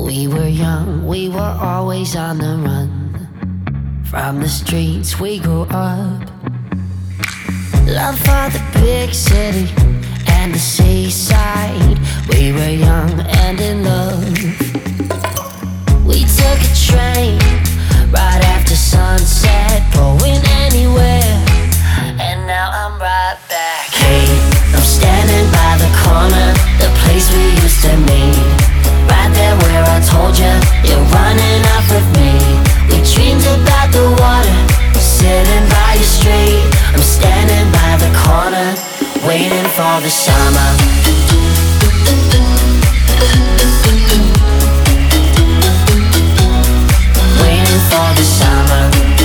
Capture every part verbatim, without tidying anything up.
We were young, we were always on the run. From the streets we grew up. Love for the big city and the seaside. We were young and in love. We took a train right after sunset, going anywhere. And now I'm right back. Hey, I'm standing by the corner, the place we used to meet. Right there where I told you, you're running off with me. We dreamed about the water, sitting by your street. I'm standing by the corner, waiting for the summer. Waiting for the summer.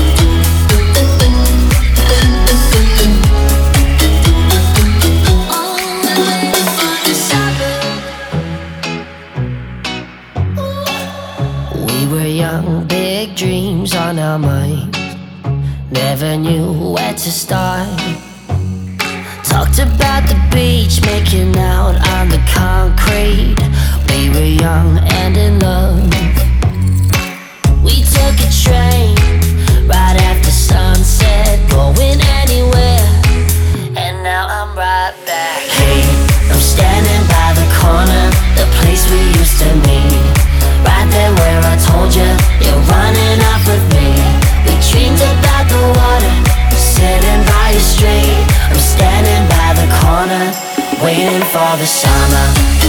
We were young, big dreams on our minds. Never knew where to start. Talked about the beach, making out on the concrete. We were young and in love. We took a train right after sunset, going anywhere. And now I'm right back. Hey, I'm standing by the corner, the place we used to meet. Right there where I told you, you're running off with me. We dreamed about the water, sitting by your street. I'm standing by the corner, waiting for the summer.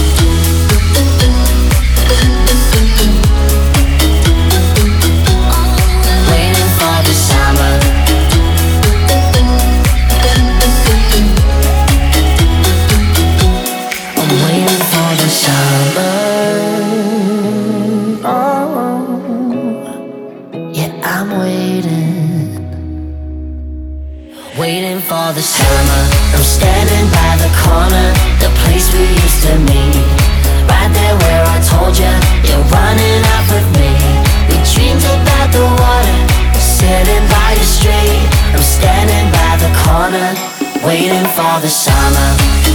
Waiting for the summer. I'm waiting for the summer. I'm waiting, waiting for the summer. I'm standing by the corner, the place we used to meet. Right there where I told you, you're running off with me. We dreamed about the water, sitting by your street. I'm standing by the corner, waiting for the summer.